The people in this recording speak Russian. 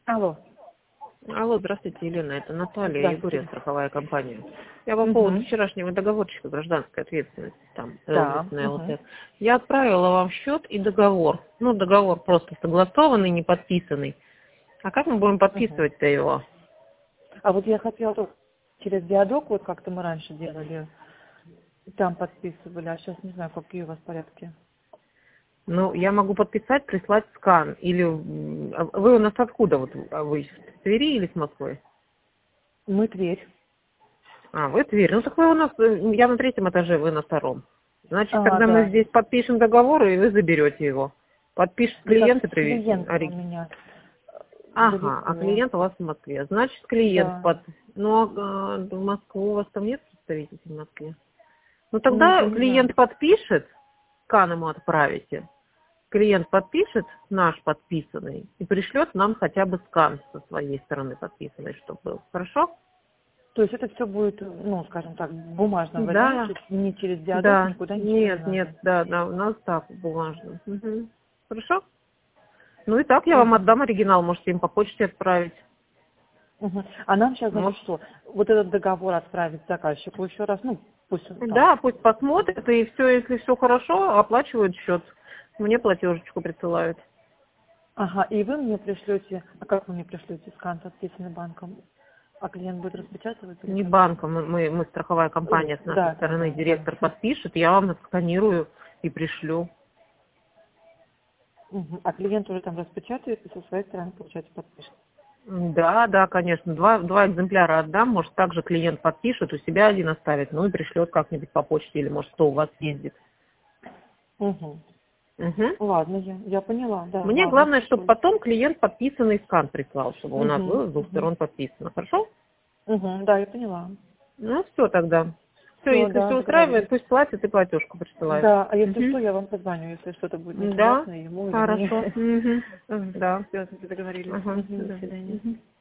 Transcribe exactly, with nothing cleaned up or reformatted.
Алло. Алло, здравствуйте, Елена, это Наталья Егорьева, Здравствуйте. страховая компания. Я по поводу Угу. вчерашнего договорчика гражданской ответственности, там, Да. эл дэ эс на Угу. эл тэ. Я отправила вам счет и договор. Ну, договор просто согласованный, не подписанный. А как мы будем Угу. подписывать-то его? А вот я хотела только через диадок, вот как-то мы раньше делали, там подписывали, а сейчас не знаю, какие у вас порядки. Ну, я могу подписать, прислать скан. Или м, а вы у нас откуда? Вот а вы с Твери или с Москвы? Мы Тверь. А, вы Тверь. Ну, так вы у нас, э, я на третьем этаже, вы на втором. Значит, А, тогда мы да. здесь подпишем договор, и вы заберете его. Подпишет Да как клиент и клиенты у приведет. меня Ага, а далеко. клиент у вас в Москве. Значит, клиент Да. под... Ну, а, в Москву у вас там нет представителей в Москве? Ну, Ну, тогда я не знаю. клиент подпишет, скан ему отправите. Клиент подпишет, наш подписанный, и пришлет нам хотя бы скан со своей стороны подписанный, чтобы был. Хорошо? То есть это все будет, ну, скажем так, в бумажном Да, варианте, не через диадок, да. никуда ничего не Нет, надо. нет, да, да, у нас так, бумажно. Мгм. Хорошо? Ну и так я вам Угу. отдам оригинал, можете им по почте отправить. Угу. А нам сейчас, значит, Может, что? Вот этот договор отправить заказчику еще раз, ну, пусть он там. да, пусть посмотрят, и все, если все хорошо, оплачивают счет. Мне платежечку присылают. Ага, и вы мне пришлете, а как вы мне пришлете скан, подписанный банком? А клиент будет распечатывать или Не как? банком, мы, мы, мы страховая Ой, компания с нашей да, да, стороны, да, да. директор подпишет, я вам отсканирую и пришлю. Мгм. А клиент уже там распечатает и со своей стороны, получается, подпишет. Да, да, конечно, два, два экземпляра отдам, может, также клиент подпишет, у себя один оставит, ну и пришлет как-нибудь по почте, или, может, кто у вас ездит. Угу. Угу. Ладно, я, я поняла, да, Мне ладно, главное, чтобы хорошо. потом клиент подписанный скан прислал, чтобы у нас Угу, было с двух угу, сторон подписано. Хорошо? угу, да, я поняла. Ну, все тогда. Все, Все, если да, все устраивает, договорились. пусть платит и платежку присылает. Да, а если Угу. что, я вам позвоню, если что-то будет Да, непонятно ему или хорошо. мне. Угу. Да. Все, договорились. Ага, Мгм, до до свидания. свидания. Мгм.